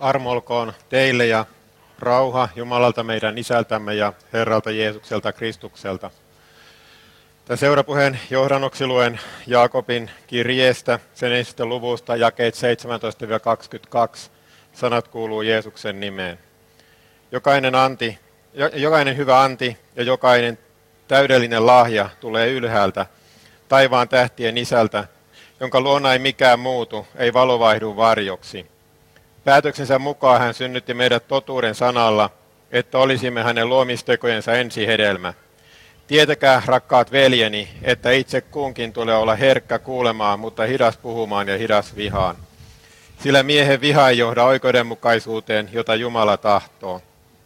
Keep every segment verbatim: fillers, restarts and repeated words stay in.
Armo olkoon teille ja rauha Jumalalta meidän Isältämme ja Herralta Jeesukselta Kristukselta. Tämän seurapuheen johdannoksi luen Jaakobin kirjeestä, sen ensimmäisestä luvusta, jakeet seitsemäntoista kaksikymmentäkaksi. Sanat kuuluu Jeesuksen nimeen. Jokainen, anti, jokainen hyvä anti ja jokainen täydellinen lahja tulee ylhäältä, taivaan tähtien Isältä, jonka luona ei mikään muutu, ei valo vaihdu varjoksi. Päätöksensä mukaan hän synnytti meidät totuuden sanalla, että olisimme hänen luomistekojensa ensihedelmä. Tietäkää, rakkaat veljeni, että itse kunkin tulee olla herkkä kuulemaan, mutta hidas puhumaan ja hidas vihaan. Sillä miehen viha ei johda oikeudenmukaisuuteen, jota Jumala tahtoo.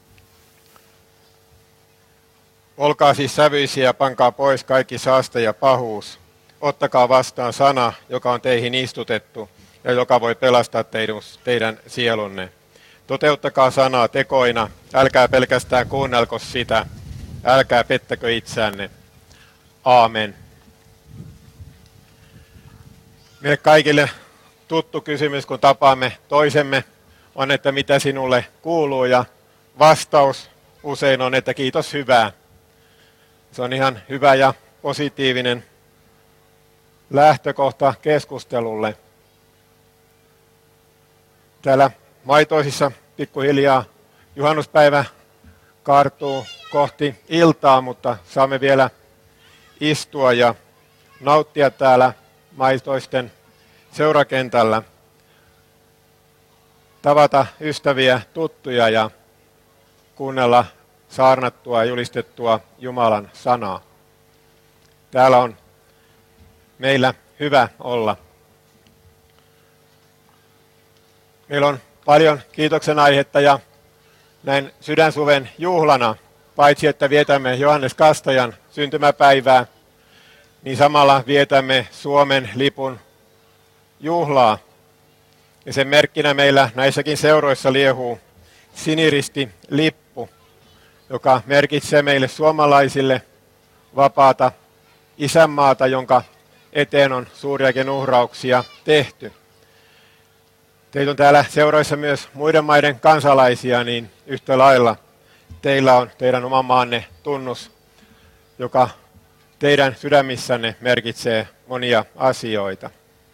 Olkaa siis sävyisiä ja pankaa pois kaikki saaste ja pahuus. Ottakaa vastaan sana, joka on teihin istutettu ja joka voi pelastaa teidän, teidän sielunne. Toteuttakaa sanaa tekoina, älkää pelkästään kuunnelko sitä, älkää pettäkö itseänne. Aamen. Meille kaikille tuttu kysymys, kun tapaamme toisemme, on, että mitä sinulle kuuluu, ja vastaus usein on, että kiitos hyvää. Se on ihan hyvä ja positiivinen lähtökohta keskustelulle. Täällä Maitoisissa pikkuhiljaa juhannuspäivä kaartuu kohti iltaa, mutta saamme vielä istua ja nauttia täällä Maitoisten seurakentällä, tavata ystäviä, tuttuja ja kuunnella saarnattua ja julistettua Jumalan sanaa. Täällä on meillä hyvä olla. Meillä on paljon kiitoksen aihetta ja näin sydänsuven juhlana, paitsi että vietämme Johannes Kastajan syntymäpäivää, niin samalla vietämme Suomen lipun juhlaa. Ja sen merkkinä meillä näissäkin seuroissa liehuu siniristi-lippu, joka merkitsee meille suomalaisille vapaata isänmaata, jonka eteen on suuriakin uhrauksia tehty. Teitä on täällä seuroissa myös muiden maiden kansalaisia, niin yhtä lailla teillä on teidän oman maanne tunnus, joka teidän sydämissänne merkitsee monia asioita.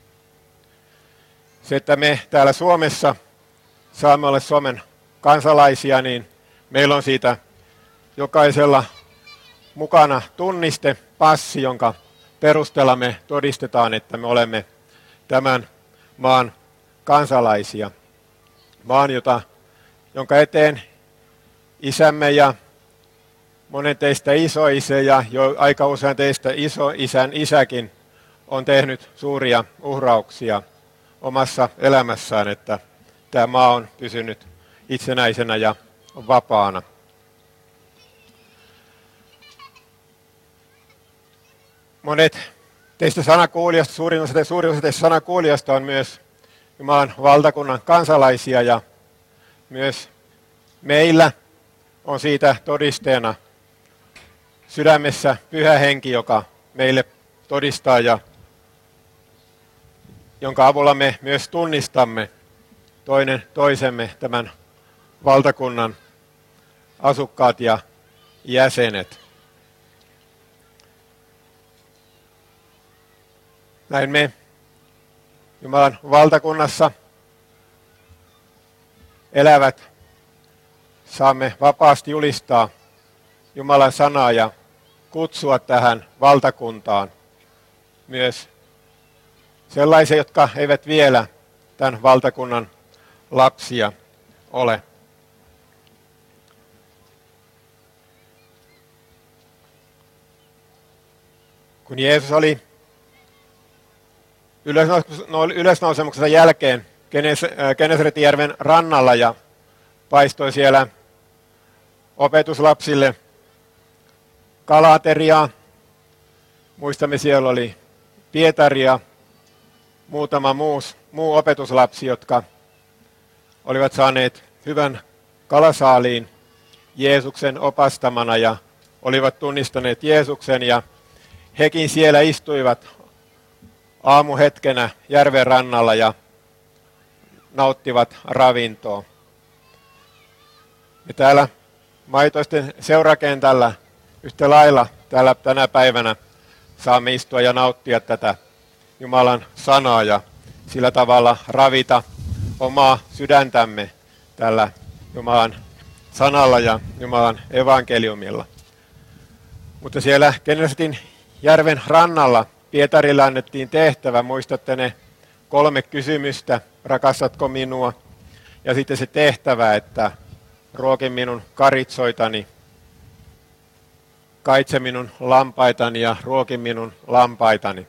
Se, että me täällä Suomessa saamme olla Suomen kansalaisia, niin meillä on siitä jokaisella mukana tunniste, passi, jonka perusteella me todistetaan, että me olemme tämän maan kansalaisia. Maan, jota, jonka eteen isämme ja monen teistä isoisä ja jo aika usein teistä isoisän isäkin on tehnyt suuria uhrauksia omassa elämässään, että tämä maa on pysynyt itsenäisenä ja vapaana. Monet teistä sanakuulijoista, suurin osa, suurin osa teistä sanakuulijoista on myös Jumalan valtakunnan kansalaisia, ja myös meillä on siitä todisteena sydämessä Pyhä Henki, joka meille todistaa ja jonka avulla me myös tunnistamme toinen toisemme tämän valtakunnan asukkaat ja jäsenet. Näin me Jumalan valtakunnassa elävät saamme vapaasti julistaa Jumalan sanaa ja kutsua tähän valtakuntaan myös sellaisia, jotka eivät vielä tämän valtakunnan lapsia ole. Kun Jeesus oli ylösnousemuksensa jälkeen Genesaretin järven rannalla ja paistoi siellä opetuslapsille kalateriaa. Muistamme, siellä oli Pietari ja muutama muus, muu opetuslapsi, jotka olivat saaneet hyvän kalasaaliin Jeesuksen opastamana ja olivat tunnistaneet Jeesuksen, ja hekin siellä istuivat aamuhetkenä järven rannalla ja nauttivat ravintoa. Me täällä Maitoisten seurakentällä yhtä lailla täällä tänä päivänä saamme istua ja nauttia tätä Jumalan sanaa ja sillä tavalla ravita omaa sydäntämme tällä Jumalan sanalla ja Jumalan evankeliumilla. Mutta siellä Gennesaretin järven rannalla Pietarille annettiin tehtävä, muistatte ne kolme kysymystä, rakastatko minua? Ja sitten se tehtävä, että ruoki minun karitsoitani, kaitse minun lampaitani ja ruoki minun lampaitani.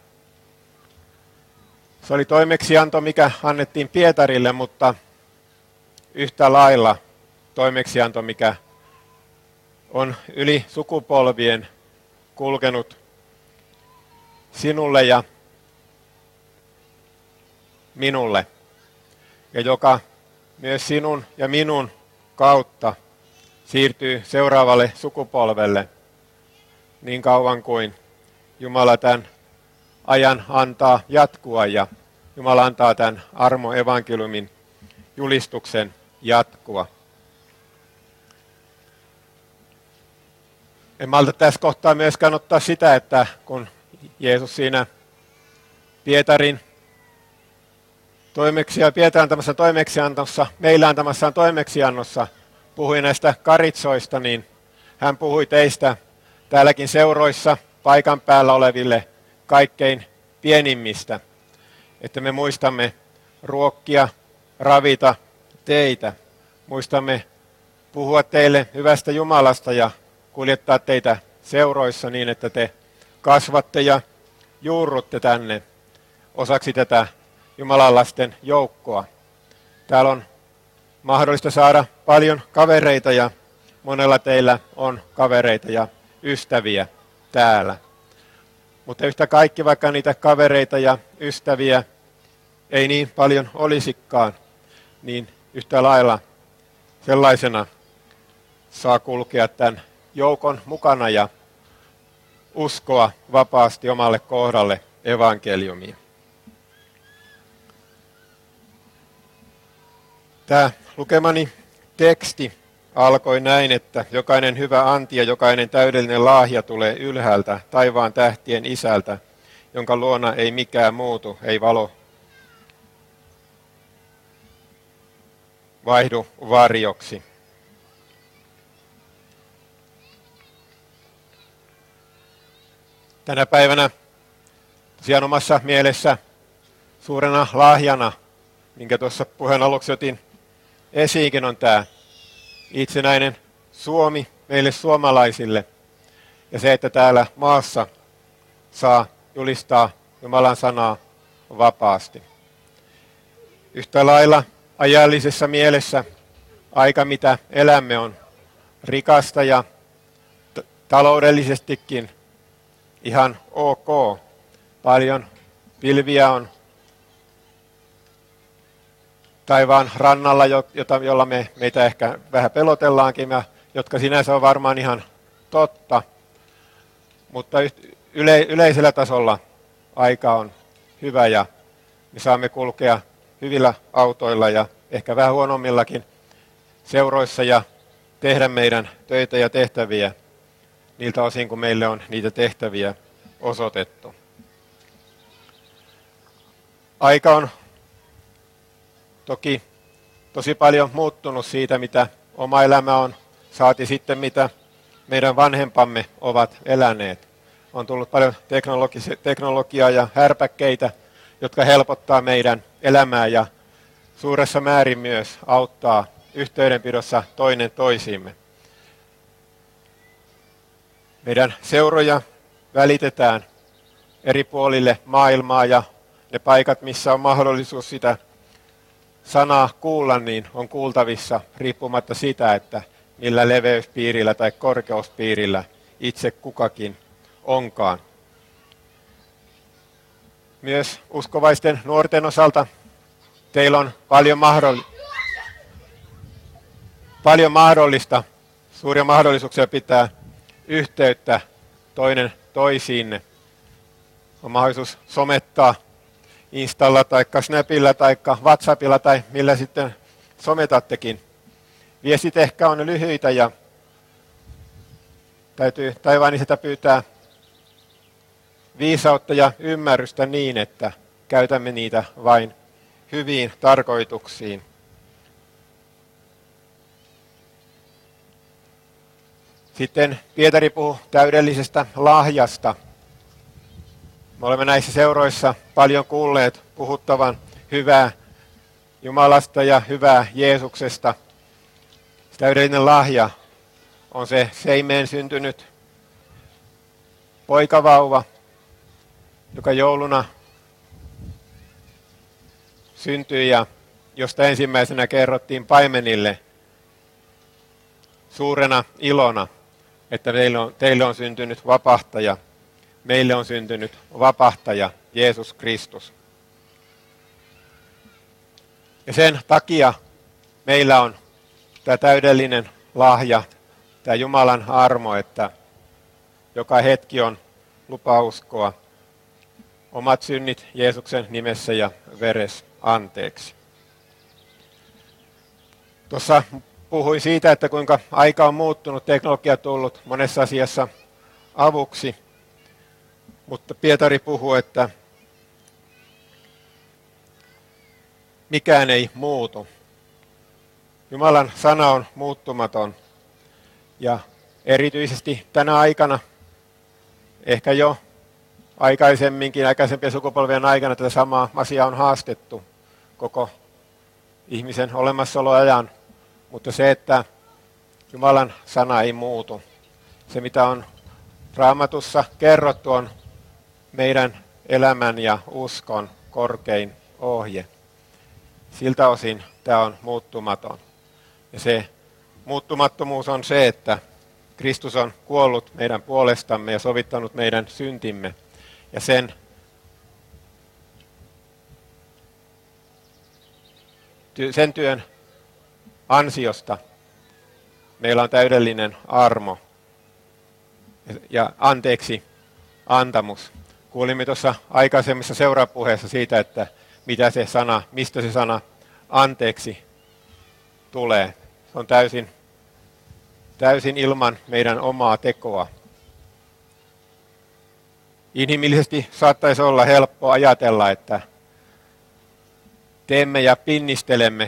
Se oli toimeksianto, mikä annettiin Pietarille, mutta yhtä lailla toimeksianto, mikä on yli sukupolvien kulkenut sinulle ja minulle, ja joka myös sinun ja minun kautta siirtyy seuraavalle sukupolvelle niin kauan kuin Jumala tämän ajan antaa jatkua ja Jumala antaa tämän armo-evankeliumin julistuksen jatkua. En malta tässä kohtaa myöskään ottaa sitä, että kun Jeesus siinä Pietarin toimeksi, Pietarin antamassa toimeksiannossa, meillä antamassaan toimeksiannossa puhui näistä karitsoista, niin hän puhui teistä täälläkin seuroissa paikan päällä oleville kaikkein pienimmistä, että me muistamme ruokkia, ravita teitä, muistamme puhua teille hyvästä Jumalasta ja kuljettaa teitä seuroissa niin, että te kasvatte ja juurrutte tänne osaksi tätä Jumalan lasten joukkoa. Täällä on mahdollista saada paljon kavereita ja monella teillä on kavereita ja ystäviä täällä. Mutta yhtä kaikki, vaikka niitä kavereita ja ystäviä ei niin paljon olisikaan, niin yhtä lailla sellaisena saa kulkea tämän joukon mukana ja uskoa vapaasti omalle kohdalle evankeliumiin. Tämä lukemani teksti alkoi näin, että jokainen hyvä anti ja jokainen täydellinen lahja tulee ylhäältä taivaan tähtien isältä, jonka luona ei mikään muutu, ei valo vaihdu varjoksi. Tänä päivänä tosiaan omassa mielessä suurena lahjana, minkä tuossa puheen aluksi otin esiinkin, on tämä itsenäinen Suomi meille suomalaisille ja se, että täällä maassa saa julistaa Jumalan sanaa vapaasti. Yhtä lailla ajallisessa mielessä aika, mitä elämme, on rikasta ja t- taloudellisestikin ihan ok. Paljon pilviä on taivaan rannalla, jota, jolla me, meitä ehkä vähän pelotellaankin, ja jotka sinänsä on varmaan ihan totta. Mutta yle, yleisellä tasolla aika on hyvä ja me saamme kulkea hyvillä autoilla ja ehkä vähän huonommillakin seuroissa ja tehdä meidän töitä ja tehtäviä niiltä osin, kun meille on niitä tehtäviä osoitettu. Aika on toki tosi paljon muuttunut siitä, mitä oma elämä on, saati sitten mitä meidän vanhempamme ovat eläneet. On tullut paljon teknologiaa ja härpäkkeitä, jotka helpottaa meidän elämää ja suuressa määrin myös auttaa yhteydenpidossa toinen toisiimme. Meidän seuroja välitetään eri puolille maailmaa ja ne paikat, missä on mahdollisuus sitä sanaa kuulla, niin on kuultavissa riippumatta sitä, että millä leveyspiirillä tai korkeuspiirillä itse kukakin onkaan. Myös uskovaisten nuorten osalta teillä on paljon, mahdolli- paljon mahdollista, suuria mahdollisuuksia pitää yhteyttä toinen toisiinne. On mahdollisuus somettaa Installa tai Snapilla tai WhatsAppilla tai millä sitten sometattekin Viestit ehkä on lyhyitä ja täytyy taivaan sitä pyytää viisautta ja ymmärrystä niin, että käytämme niitä vain hyviin tarkoituksiin. Sitten Pietari puhui täydellisestä lahjasta. Me olemme näissä seuroissa paljon kuulleet puhuttavan hyvää Jumalasta ja hyvää Jeesuksesta. Täydellinen lahja on se seimeen syntynyt poikavauva, joka jouluna syntyi ja josta ensimmäisenä kerrottiin paimenille suurena ilona, että teille on, teille on syntynyt vapahtaja, meille on syntynyt vapahtaja Jeesus Kristus. Ja sen takia meillä on tämä täydellinen lahja, tämä Jumalan armo, että joka hetki on lupa uskoa omat synnit Jeesuksen nimessä ja veres anteeksi. Tuossa puhuin siitä, että kuinka aika on muuttunut, teknologia tullut monessa asiassa avuksi, mutta Pietari puhuu, että mikään ei muutu. Jumalan sana on muuttumaton ja erityisesti tänä aikana, ehkä jo aikaisemminkin, aikaisempien sukupolvien aikana tätä samaa asiaa on haastettu koko ihmisen olemassaoloajan, mutta se, että Jumalan sana ei muutu, se mitä on Raamatussa kerrottu on meidän elämän ja uskon korkein ohje. Siltä osin tämä on muuttumaton. Ja se muuttumattomuus on se, että Kristus on kuollut meidän puolestamme ja sovittanut meidän syntimme. Ja sen, sen työn ansiosta meillä on täydellinen armo ja anteeksi antamus. Kuulimme tuossa aikaisemmissa seurapuheessa siitä, että mitä se sana, mistä se sana anteeksi tulee. Se on täysin, täysin ilman meidän omaa tekoa. Inhimillisesti saattaisi olla helppo ajatella, että teemme ja pinnistelemme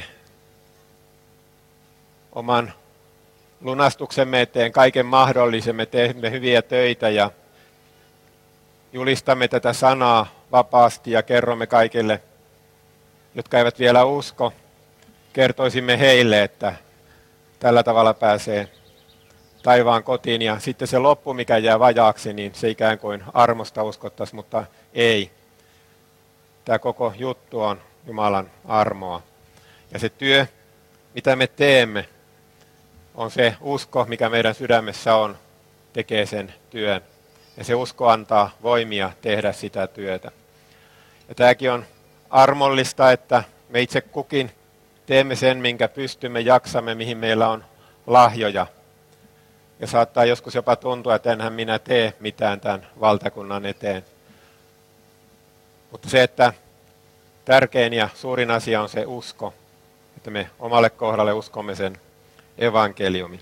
oman lunastuksemme eteen kaiken mahdollisen, me teemme hyviä töitä ja julistamme tätä sanaa vapaasti ja kerromme kaikille, jotka eivät vielä usko, kertoisimme heille, että tällä tavalla pääsee taivaan kotiin ja sitten se loppu, mikä jää vajaaksi, niin se ikään kuin armosta uskottaisiin, mutta ei. Tämä koko juttu on Jumalan armoa. Ja se työ, mitä me teemme, on se usko, mikä meidän sydämessä on, tekee sen työn. Ja se usko antaa voimia tehdä sitä työtä. Ja tämäkin on armollista, että me itse kukin teemme sen, minkä pystymme, jaksamme, mihin meillä on lahjoja. Ja saattaa joskus jopa tuntua, että enhän minä tee mitään tämän valtakunnan eteen. Mutta se, että tärkein ja suurin asia on se usko, että me omalle kohdalle uskomme sen evankeliumin.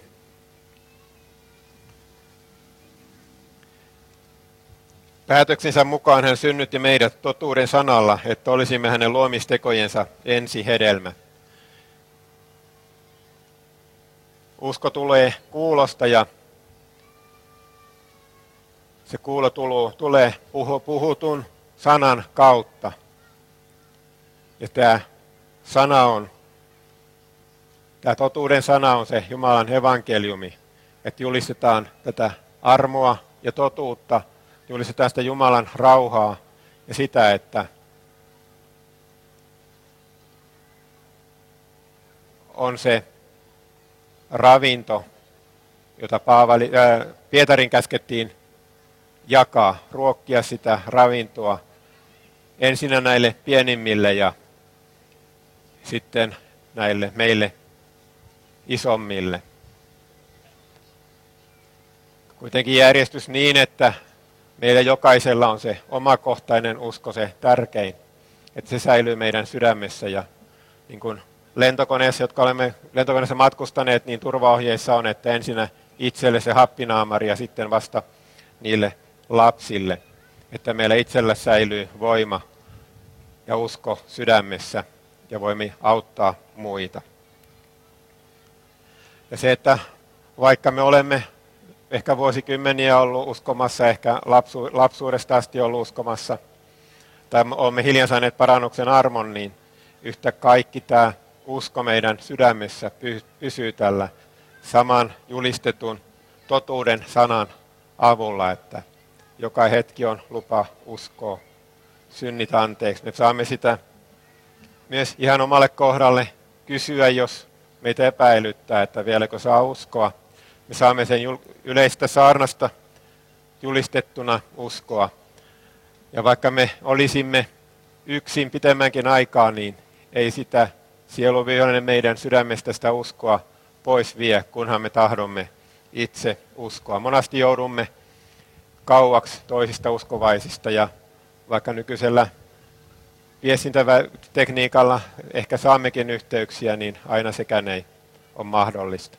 Päätöksensä mukaan hän synnytti meidät totuuden sanalla, että olisimme hänen luomistekojensa ensihedelmä. Usko tulee kuulosta ja se kuulo tulee puhutun sanan kautta. Ja tämä sana on, tämä totuuden sana on se Jumalan evankeliumi, että julistetaan tätä armoa ja totuutta, julistetaan sitä Jumalan rauhaa ja sitä, että on se ravinto, jota Paavali, ää, Pietarin käskettiin jakaa, ruokkia sitä ravintoa ensinnä näille pienimmille ja sitten näille meille isommille. Kuitenkin järjestys niin, että meillä jokaisella on se omakohtainen usko, se tärkein, että se säilyy meidän sydämessä ja niin kuin lentokoneessa, jotka olemme lentokoneessa matkustaneet, niin turvaohjeissa on, että ensinnä itselle se happinaamari ja sitten vasta niille lapsille, että meillä itsellä säilyy voima ja usko sydämessä ja voimme auttaa muita. Ja se, että vaikka me olemme ehkä vuosikymmeniä ollut uskomassa, ehkä lapsu, lapsuudesta asti ollut uskomassa, tai olemme hiljan saaneet parannuksen armon, niin yhtä kaikki tämä usko meidän sydämessä pysyy tällä saman julistetun totuuden sanan avulla, että joka hetki on lupa uskoa synnit anteeksi. Me saamme sitä myös ihan omalle kohdalle kysyä, jos meitä epäilyttää, että vieläkö saa uskoa. Me saamme sen yleistä saarnasta julistettuna uskoa. Ja vaikka me olisimme yksin pitemmänkin aikaa, niin ei sitä sieluvihollinen meidän sydämestä sitä uskoa pois vie, kunhan me tahdomme itse uskoa. Monasti joudumme kauaksi toisista uskovaisista ja vaikka nykyisellä viestintätekniikalla ehkä saammekin yhteyksiä, niin aina sekään ei ole mahdollista.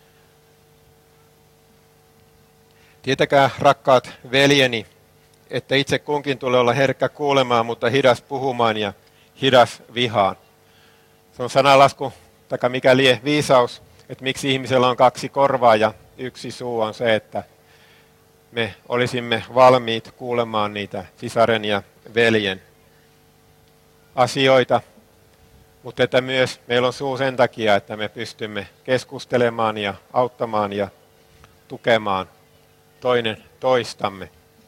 Tietäkää, rakkaat veljeni, että itse kunkin tulee olla herkkä kuulemaan, mutta hidas puhumaan ja hidas vihaan. Se on sanalasku, tai mikä lie viisaus, että miksi ihmisellä on kaksi korvaa ja yksi suu on se, että me olisimme valmiit kuulemaan niitä sisaren ja veljen asioita, mutta että myös meillä on suu sen takia, että me pystymme keskustelemaan ja auttamaan ja tukemaan toinen toistamme.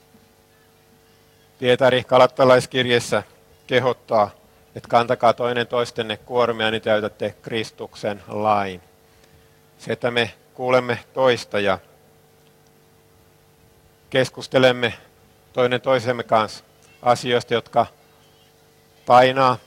Pietari Galattalaiskirjeessä kehottaa, että kantakaa toinen toistenne kuormia, niin täytätte Kristuksen lain. Se, että me kuulemme toista ja keskustelemme toinen toisemme kanssa asioista, jotka painaa.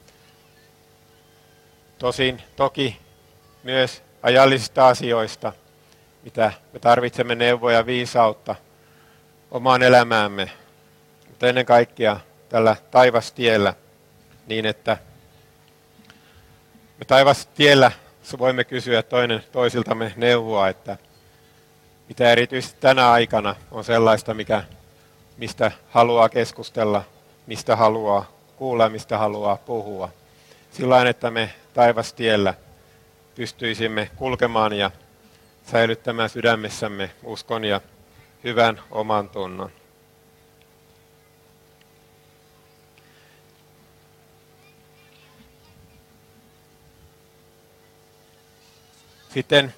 Tosin toki myös ajallisista asioista, mitä me tarvitsemme neuvoja ja viisautta omaan elämäämme, mutta ennen kaikkea tällä taivastiellä niin, että me taivastiellä voimme kysyä toinen toisiltamme neuvoa, että mitä erityisesti tänä aikana on sellaista, mikä, mistä haluaa keskustella, mistä haluaa kuulla ja mistä haluaa puhua. Sillain, että me taivastiellä pystyisimme kulkemaan ja säilyttämään sydämessämme uskon ja hyvän oman tunnon. Sitten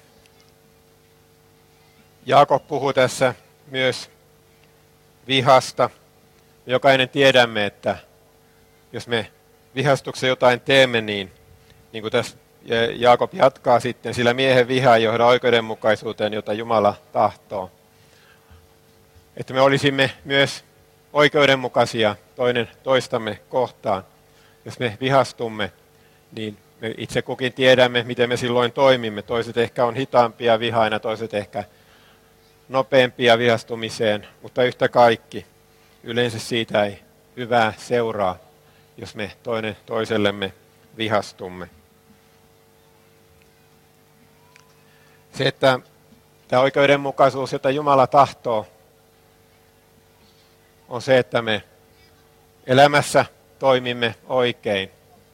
Jaakob puhuu tässä myös vihasta. Jokainen tiedämme, että jos me vihastuksessa jotain teemme, niin, niin kuin tässä Jaakob jatkaa sitten, sillä miehen viha ei johda oikeudenmukaisuuteen, jota Jumala tahtoo. Että me olisimme myös oikeudenmukaisia toinen toistamme kohtaan. Jos me vihastumme, niin me itse kukin tiedämme, miten me silloin toimimme. Toiset ehkä on hitaampia vihaina, toiset ehkä nopeampia vihastumiseen, mutta yhtä kaikki. Yleensä siitä ei hyvää seuraa, jos me toinen toisellemme vihastumme. Se, että tämä oikeudenmukaisuus, jota Jumala tahtoo, on se, että me elämässä toimimme oikein.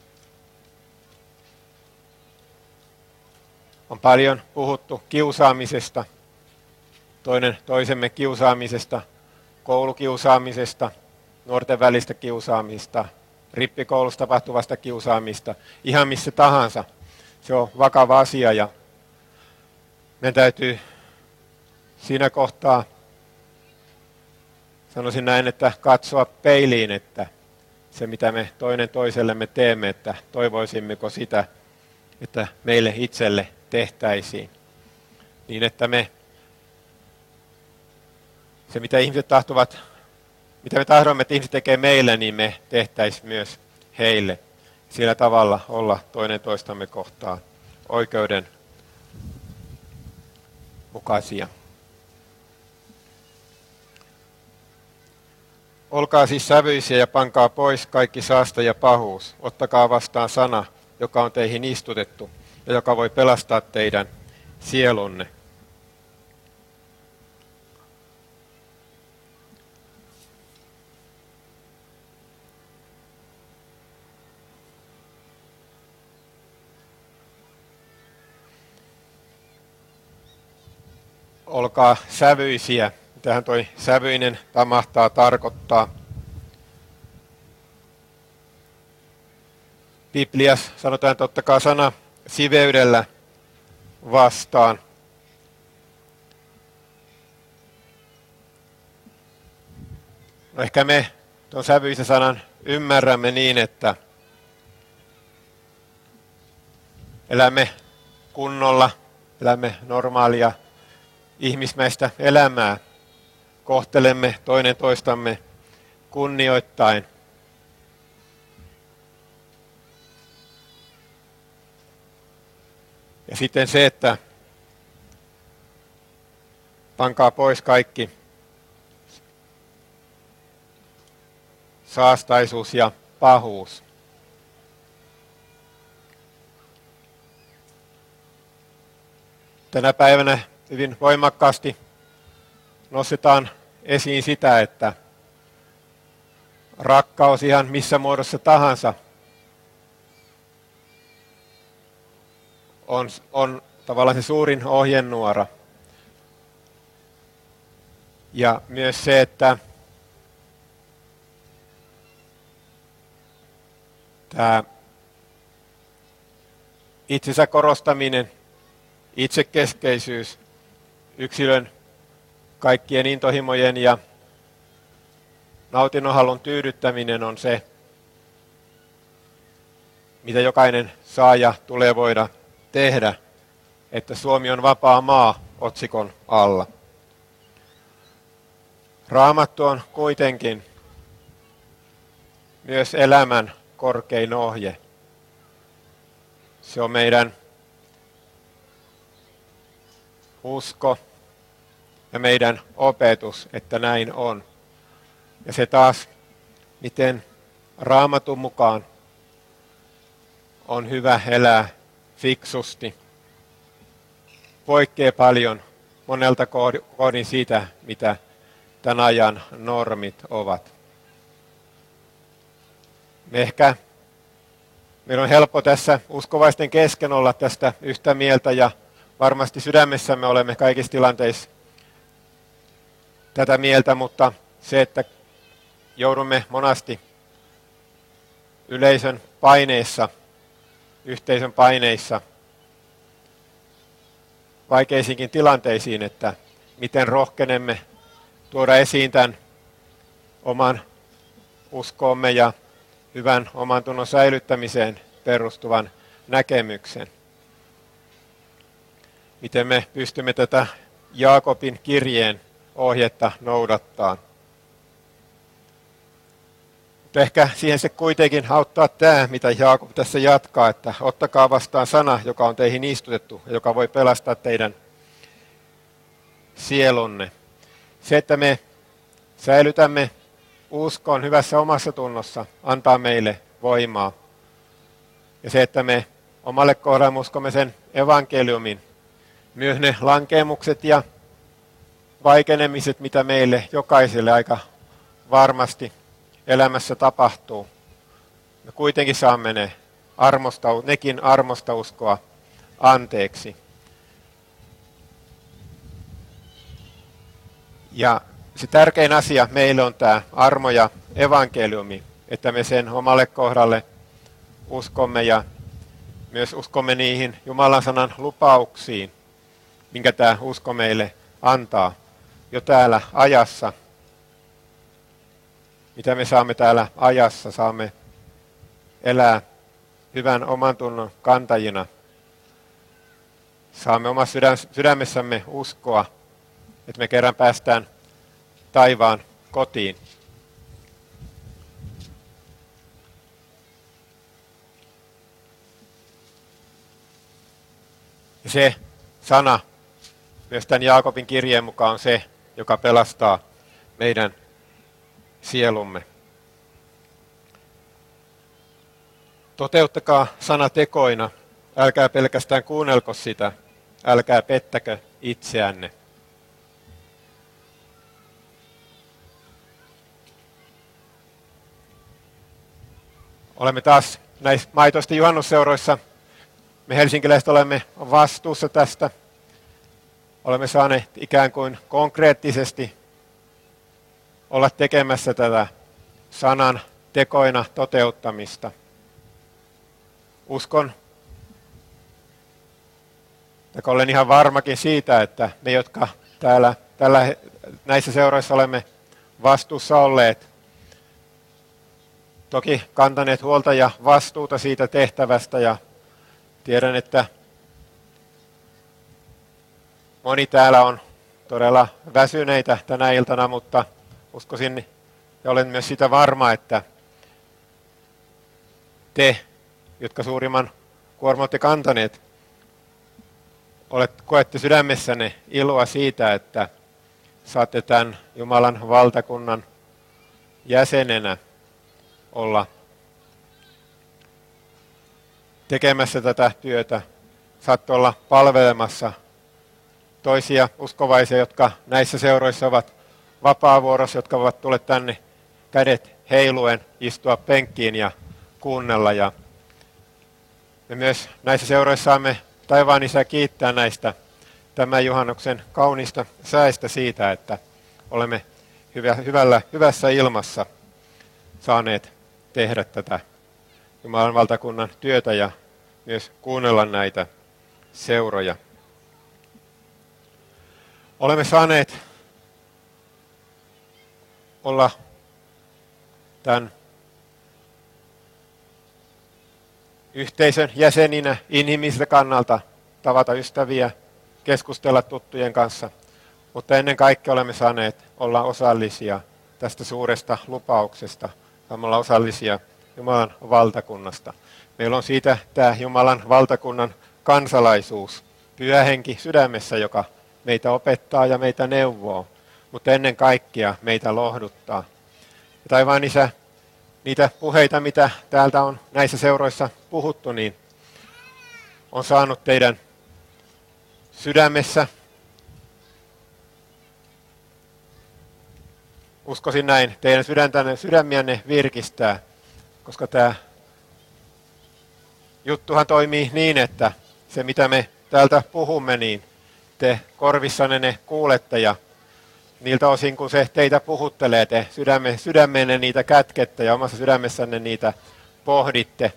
On paljon puhuttu kiusaamisesta, toinen toisemme kiusaamisesta, koulukiusaamisesta, nuorten välistä kiusaamista, rippikoulussa tapahtuvasta kiusaamista, ihan missä tahansa. Se on vakava asia ja meidän täytyy siinä kohtaa, sanoisin näin, että katsoa peiliin, että se mitä me toinen toisellemme teemme, että toivoisimmeko sitä, että meille itselle tehtäisiin. Niin että me, se mitä ihmiset tahtovat, mitä me tahdomme, että ihmiset tekee meille, niin me tehtäisiin myös heille. Sillä tavalla olla toinen toistamme kohtaan oikeuden mukaisia. Olkaa siis sävyisiä ja pankaa pois kaikki saasta ja pahuus. Ottakaa vastaan sana, joka on teihin istutettu ja joka voi pelastaa teidän sielunne. Olkaa sävyisiä. Mitähän toi sävyinen mahtaa tarkoittaa? Bibliassa sanotaan, että ottakaa sana siveydellä vastaan. No ehkä me tuon sävyisen sanan ymmärrämme niin, että elämme kunnolla, elämme normaalia ihmismäistä elämää, kohtelemme toinen toistamme kunnioittain. Ja sitten se, että pankaa pois kaikki saastaisuus ja pahuus. Tänä päivänä hyvin voimakkaasti nostetaan esiin sitä, että rakkaus ihan missä muodossa tahansa on, on tavallaan se suurin ohjenuora. Ja myös se, että tämä itsensä korostaminen, itsekeskeisyys, yksilön kaikkien intohimojen ja nautinnonhalun tyydyttäminen on se, mitä jokainen saa ja tulee voida tehdä, että Suomi on vapaa maa otsikon alla. Raamattu on kuitenkin myös elämän korkein ohje. Se on meidän usko ja meidän opetus, että näin on. Ja se taas, miten Raamatun mukaan on hyvä elää fiksusti, poikkeaa paljon monelta kohdin siitä, mitä tämän ajan normit ovat. Me ehkä, meillä on helppo tässä uskovaisten kesken olla tästä yhtä mieltä ja varmasti sydämessämme olemme kaikissa tilanteissa tätä mieltä, mutta se, että joudumme monasti yleisön paineissa, yhteisön paineissa vaikeisiinkin tilanteisiin, että miten rohkenemme tuoda esiin tämän oman uskoomme ja hyvän oman tunnon säilyttämiseen perustuvan näkemyksen. Miten me pystymme tätä Jaakobin kirjeen ohjetta noudattaa. Mutta ehkä siihen se kuitenkin auttaa tämä, mitä Jaakob tässä jatkaa, että ottakaa vastaan sana, joka on teihin istutettu ja joka voi pelastaa teidän sielunne. Se, että me säilytämme uskon hyvässä omassa tunnossa, antaa meille voimaa. Ja se, että me omalle kohdalle uskomme sen evankeliumin, myös ne lankeemukset ja vaikenemiset, mitä meille jokaiselle aika varmasti elämässä tapahtuu. Me kuitenkin saamme ne armosta, nekin armosta uskoa anteeksi. Ja se tärkein asia meille on tämä armo ja evankeliumi, että me sen omalle kohdalle uskomme ja myös uskomme niihin Jumalan sanan lupauksiin, minkä tämä usko meille antaa jo täällä ajassa. Mitä me saamme täällä ajassa, saamme elää hyvän oman tunnon kantajina. Saamme omassa sydämessämme uskoa, että me kerran päästään taivaan kotiin. Ja se sana myös tämän Jaakobin kirjeen mukaan on se, joka pelastaa meidän sielumme. Toteuttakaa sana tekoina, älkää pelkästään kuunnelko sitä, älkää pettäkö itseänne. Olemme taas näissä maitoisten juhannusseuroissa. Me helsinkiläiset olemme vastuussa tästä. Olemme saaneet ikään kuin konkreettisesti olla tekemässä tätä sanan tekoina toteuttamista. Uskon, ja olen ihan varmakin siitä, että me, jotka täällä tällä, näissä seuroissa olemme vastuussa olleet, toki kantaneet huolta ja vastuuta siitä tehtävästä, ja tiedän, että moni täällä on todella väsyneitä tänä iltana, mutta uskoisin ja olen myös sitä varma, että te, jotka suurimman kuorman olette kantaneet, olet, koette sydämessänne iloa siitä, että saatte tämän Jumalan valtakunnan jäsenenä olla tekemässä tätä työtä. Saatte olla palvelemassa toisia uskovaisia, jotka näissä seuroissa ovat vapaavuorossa, jotka ovat tulleet tänne kädet heiluen, istua penkkiin ja kuunnella. Ja me myös näissä seuroissa saamme taivaan Isä kiittää näistä tämän juhannuksen kaunista säistä siitä, että olemme hyvä, hyvällä, hyvässä ilmassa saaneet tehdä tätä Jumalan valtakunnan työtä ja myös kuunnella näitä seuroja. Olemme saaneet olla tämän yhteisön jäseninä inhimilliseltä kannalta, tavata ystäviä, keskustella tuttujen kanssa, mutta ennen kaikkea olemme saaneet olla osallisia tästä suuresta lupauksesta, olla osallisia Jumalan valtakunnasta. Meillä on siitä tämä Jumalan valtakunnan kansalaisuus, Pyhä Henki sydämessä, joka meitä opettaa ja meitä neuvoo, mutta ennen kaikkea meitä lohduttaa. Ja taivaan Isä, niitä puheita, mitä täältä on näissä seuroissa puhuttu, niin on saanut teidän sydämessä. Uskoisin näin, teidän sydäntänne, sydämiänne virkistää, koska tämä juttuhan toimii niin, että se mitä me täältä puhumme, niin te korvissanne ne kuulette ja niiltä osin, kun se teitä puhuttelee, te sydäme, sydämenne niitä kätkette ja omassa sydämessänne niitä pohditte.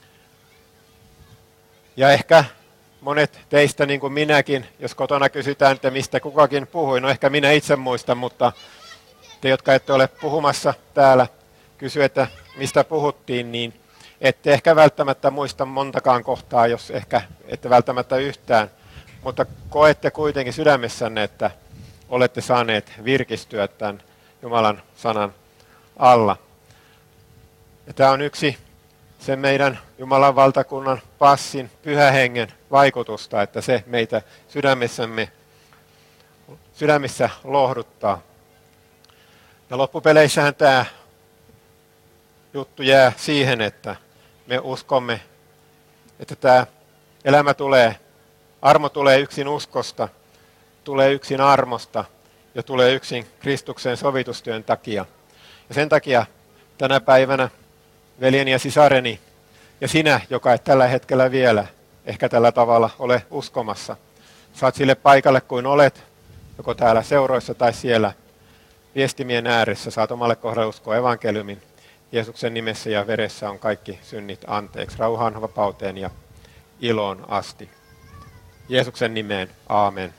Ja ehkä monet teistä, niin kuin minäkin, jos kotona kysytään, että mistä kukakin puhui, no ehkä minä itse muistan, mutta te, jotka ette ole puhumassa täällä, kysy, että mistä puhuttiin, niin ette ehkä välttämättä muista montakaan kohtaa, jos ehkä ette välttämättä yhtään, mutta koette kuitenkin sydämessänne, että olette saaneet virkistyä tämän Jumalan sanan alla. Ja tämä on yksi sen meidän Jumalan valtakunnan passin, Pyhän Hengen vaikutusta, että se meitä sydämessämme, sydämissä lohduttaa. Ja loppupeleissähän tämä juttu jää siihen, että me uskomme, että tämä elämä tulee, armo tulee yksin uskosta, tulee yksin armosta ja tulee yksin Kristuksen sovitustyön takia. Ja sen takia tänä päivänä veljeni ja sisareni ja sinä, joka et tällä hetkellä vielä ehkä tällä tavalla ole uskomassa, saat sille paikalle kuin olet, joko täällä seuroissa tai siellä viestimien ääressä, saat omalle kohdalle uskoa evankeliumin. Jeesuksen nimessä ja veressä on kaikki synnit anteeksi, rauhaan, vapauteen ja iloon asti. Jeesuksen nimeen, aamen.